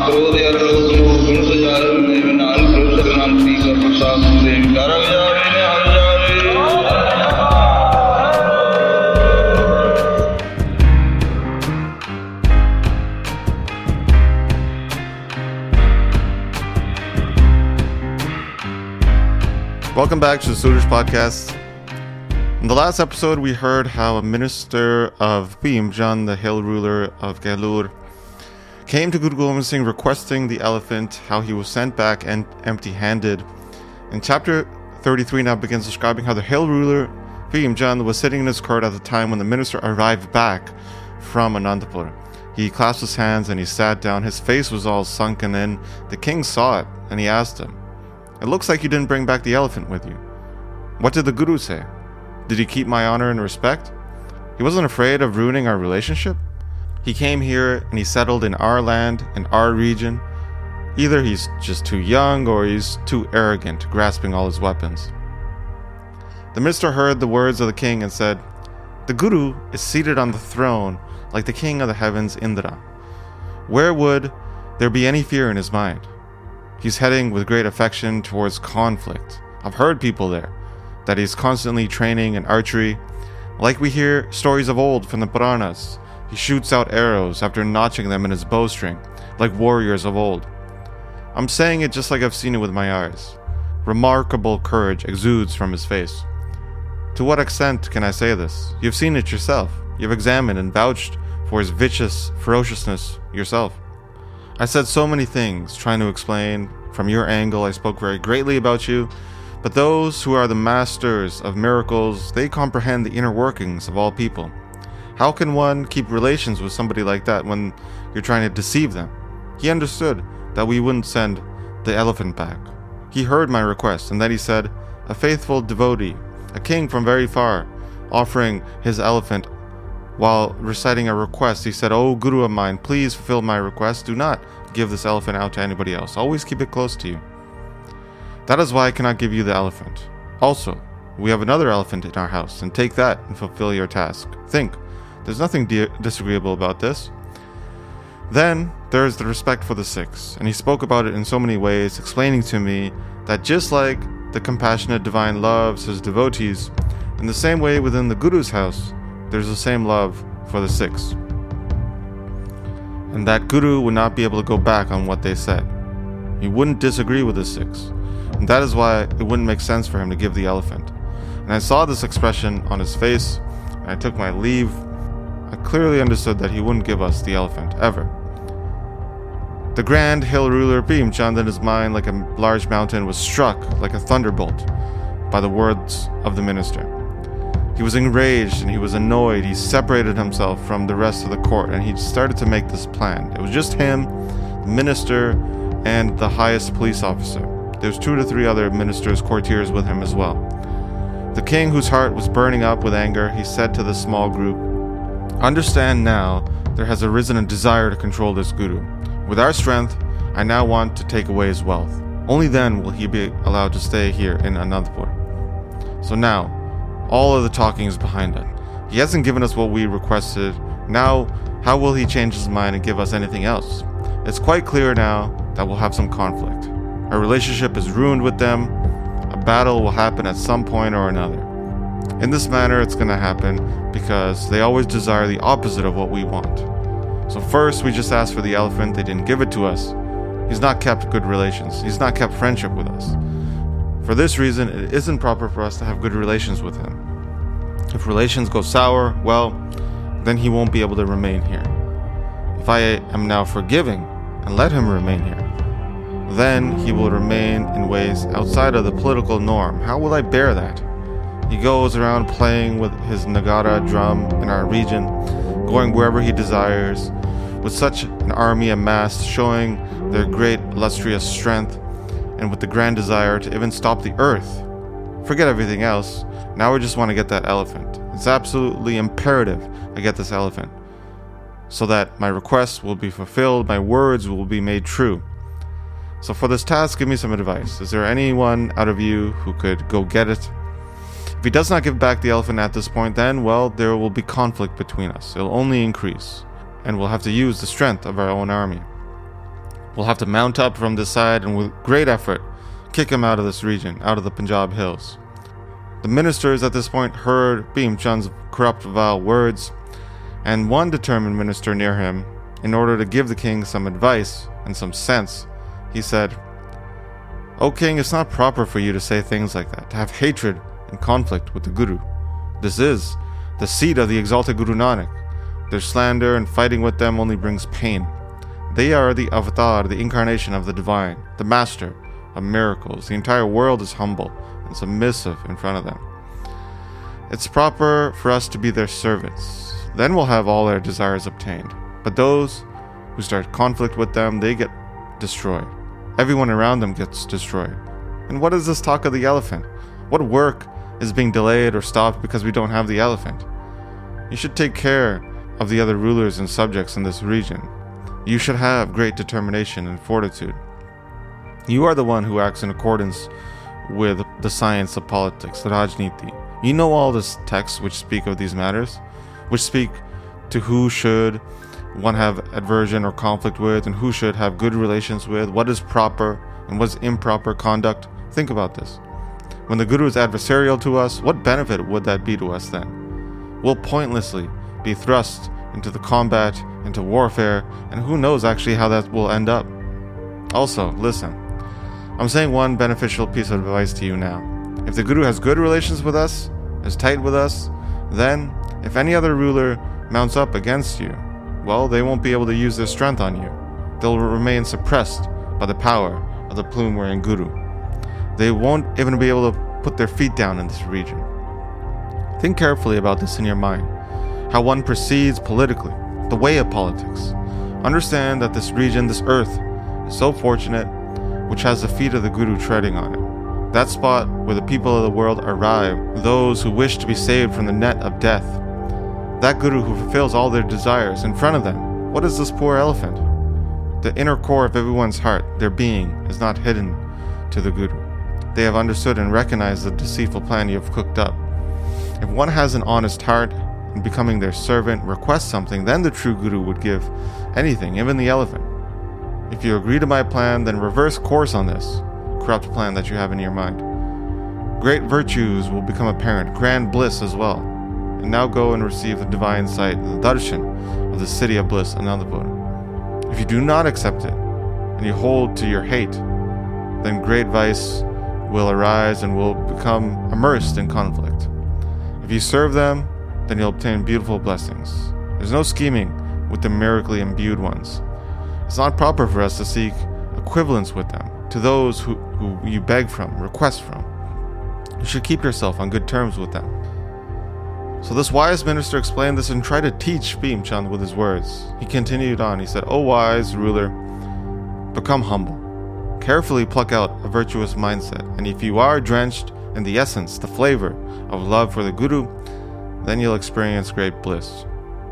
Welcome back to the Suraj Podcast. In the last episode, we heard how a minister of Bhimjan, the hill ruler of Galur, came to Guru Gobind Singh requesting the elephant, how he was sent back and empty-handed. And chapter 33 now begins describing how the hill ruler, Bhimjan, was sitting in his court at the time when the minister arrived back from Anandapur. He clasped his hands and he sat down. His face was all sunken in. The king saw it and he asked him, "It looks like you didn't bring back the elephant with you. What did the Guru say? Did he keep my honor and respect? He wasn't afraid of ruining our relationship? He came here and he settled in our land, in our region. Either he's just too young or he's too arrogant, grasping all his weapons." The minister heard the words of the king and said, "The Guru is seated on the throne like the king of the heavens, Indra. Where would there be any fear in his mind? He's heading with great affection towards conflict. I've heard people there that he's constantly training in archery. Like we hear stories of old from the Puranas, he shoots out arrows after notching them in his bowstring, like warriors of old. I'm saying it just like I've seen it with my eyes. Remarkable courage exudes from his face. To what extent can I say this? You've seen it yourself. You've examined and vouched for his vicious ferociousness yourself. I said so many things, trying to explain. From your angle, I spoke very greatly about you, but those who are the masters of miracles, they comprehend the inner workings of all people. How can one keep relations with somebody like that when you're trying to deceive them? He understood that we wouldn't send the elephant back. He heard my request, and then he said, a faithful devotee, a king from very far, offering his elephant. While reciting a request, he said, "O Guru of mine, please fulfill my request. Do not give this elephant out to anybody else. Always keep it close to you. That is why I cannot give you the elephant. Also, we have another elephant in our house, and take that and fulfill your task. Think, there's nothing disagreeable about this." Then there is the respect for the Sikhs, and he spoke about it in so many ways, explaining to me that just like the compassionate divine loves his devotees, in the same way within the Guru's house, there's the same love for the Sikhs. And that Guru would not be able to go back on what they said. He wouldn't disagree with the Sikhs. And that is why it wouldn't make sense for him to give the elephant. And I saw this expression on his face, and I took my leave. I clearly understood that he wouldn't give us the elephant, ever. The grand hill ruler Bhimchand, in his mind like a large mountain, was struck like a thunderbolt by the words of the minister. He was enraged and he was annoyed. He separated himself from the rest of the court and he started to make this plan. It was just him, the minister, and the highest police officer. There's 2 to 3 other ministers, courtiers with him as well. The king, whose heart was burning up with anger, he said to the small group, "Understand now, there has arisen a desire to control this Guru. With our strength, I now want to take away his wealth. Only then will he be allowed to stay here in Anandapur. So now, all of the talking is behind it. He hasn't given us what we requested. Now, how will he change his mind and give us anything else? It's quite clear now that we'll have some conflict. Our relationship is ruined with them. A battle will happen at some point or another. In this manner, it's going to happen because they always desire the opposite of what we want. So first, we just asked for the elephant. They didn't give it to us. He's not kept good relations. He's not kept friendship with us. For this reason, it isn't proper for us to have good relations with him. If relations go sour, well, then he won't be able to remain here. If I am now forgiving and let him remain here, then he will remain in ways outside of the political norm. How will I bear that? He goes around playing with his Nagara drum in our region, going wherever he desires, with such an army amassed, showing their great illustrious strength, and with the grand desire to even stop the earth. Forget everything else. Now we just want to get that elephant. It's absolutely imperative I get this elephant, so that my requests will be fulfilled, my words will be made true. So for this task, give me some advice. Is there anyone out of you who could go get it? If he does not give back the elephant at this point, then, well, there will be conflict between us. It'll only increase, and we'll have to use the strength of our own army. will have to mount up from this side and with great effort kick him out of this region, out of the Punjab hills. The ministers at this point heard Bhim Chand's corrupt, vile words, and one determined minister near him, in order to give the king some advice and some sense, he said, "O king, it's not proper for you to say things like that, to have hatred and conflict with the Guru. This is the seat of the exalted Guru Nanak. Their slander and fighting with them only brings pain. They are the avatar, the incarnation of the divine, the master of miracles. The entire world is humble and submissive in front of them. It's proper for us to be their servants. Then we'll have all our desires obtained. But those who start conflict with them, they get destroyed. Everyone around them gets destroyed. And what is this talk of the elephant? What work is being delayed or stopped because we don't have the elephant? You should take care of the other rulers and subjects in this region. You should have great determination and fortitude. You are the one who acts in accordance with the science of politics, the Rajniti. You know all the texts which speak of these matters, which speak to who should one have aversion or conflict with, and who should have good relations with, what is proper and what is improper conduct. Think about this. When the Guru is adversarial to us, what benefit would that be to us then? We'll pointlessly be thrust into the combat, into warfare, and who knows actually how that will end up. Also, listen, I'm saying one beneficial piece of advice to you now. If the Guru has good relations with us, is tight with us, then if any other ruler mounts up against you, well, they won't be able to use their strength on you. They'll remain suppressed by the power of the plume-wearing Guru. They won't even be able to put their feet down in this region. Think carefully about this in your mind, how one proceeds politically, the way of politics. Understand that this region, this earth, is so fortunate, which has the feet of the Guru treading on it. That spot where the people of the world arrive, those who wish to be saved from the net of death. That Guru who fulfills all their desires in front of them. What is this poor elephant? The inner core of everyone's heart, their being, is not hidden to the Guru. They have understood and recognized the deceitful plan you have cooked up. If one has an honest heart and becoming their servant requests something, then the true Guru would give anything, even the elephant. If you agree to my plan, then reverse course on this corrupt plan that you have in your mind. Great virtues will become apparent, grand bliss as well. And now go and receive the divine sight, the darshan of the city of bliss, Anandapur. If you do not accept it, and you hold to your hate, then great vice will arise and will become immersed in conflict. If you serve them, then you'll obtain beautiful blessings. There's no scheming with the miraculously imbued ones. It's not proper for us to seek equivalence with them, to those who you beg from, request from. You should keep yourself on good terms with them. So this wise minister explained this and tried to teach Bhim Chand with his words. He continued on. He said, "O wise ruler, become humble. Carefully pluck out a virtuous mindset. And if you are drenched in the essence, the flavor of love for the Guru, then you'll experience great bliss."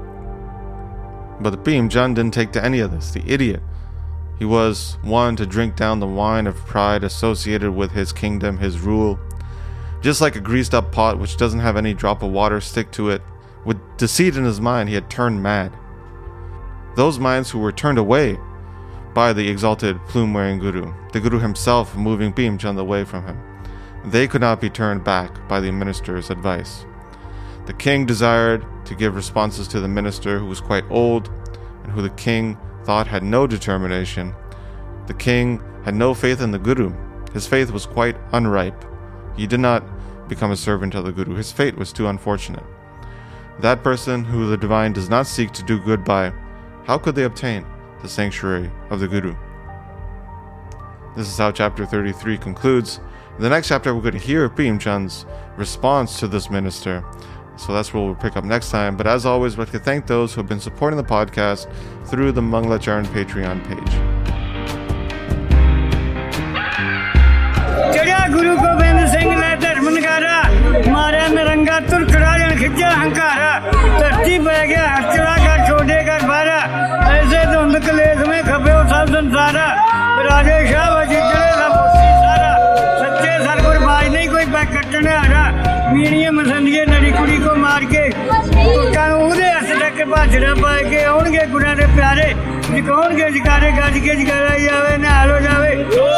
But Bhim Chand didn't take to any of this, the idiot. He was one to drink down the wine of pride associated with his kingdom, his rule. Just like a greased up pot which doesn't have any drop of water stick to it, with deceit in his mind, he had turned mad. Those minds who were turned away by the exalted plume-wearing Guru, the Guru himself moving Bhim Chand away from him, they could not be turned back by the minister's advice. The king desired to give responses to the minister, who was quite old and who the king thought had no determination. The king had no faith in the Guru. His faith was quite unripe. He did not become a servant of the Guru. His fate was too unfortunate. That person who the divine does not seek to do good by, how could they obtain the sanctuary of the Guru? This is how chapter 33 concludes. In the next chapter, we're going to hear Bhim Chand's response to this minister. So that's where we'll pick up next time. But as always, we'd like to thank those who have been supporting the podcast through the Mangalacharan Patreon page. Guru Gobind Singh ne dharman kara, mara naranga turkra jan khijja hankara, dharti pe gaya harchara kar chode kar bara, aise dhund kalesh mein khabe sab sansara, raje shah vajidre sab usi sara, sache sargur baaj nahi koi back kattne hara, meeniye ਜਾਂਦੀ ਹੈ ਨੜੀ ਕੁੜੀ ਕੋ ਮਾਰ ਕੇ ਤੁਰਕਾਂ ਨੂੰ ਉਹਦੇ ਹੱਥ ਤੱਕ ਭਾਜੜਾ ਪਾ ਕੇ ਆਉਣਗੇ ਗੁਰਾਂ ਦੇ ਪਿਆਰੇ ਜਗਾਉਣਗੇ ਜਕਾਰੇ ਗੱਜ ਕੇ ਜਗਾਇਆ ਜਾਵੇ ਨਿਹਾਲ ਹੋ ਜਾਵੇ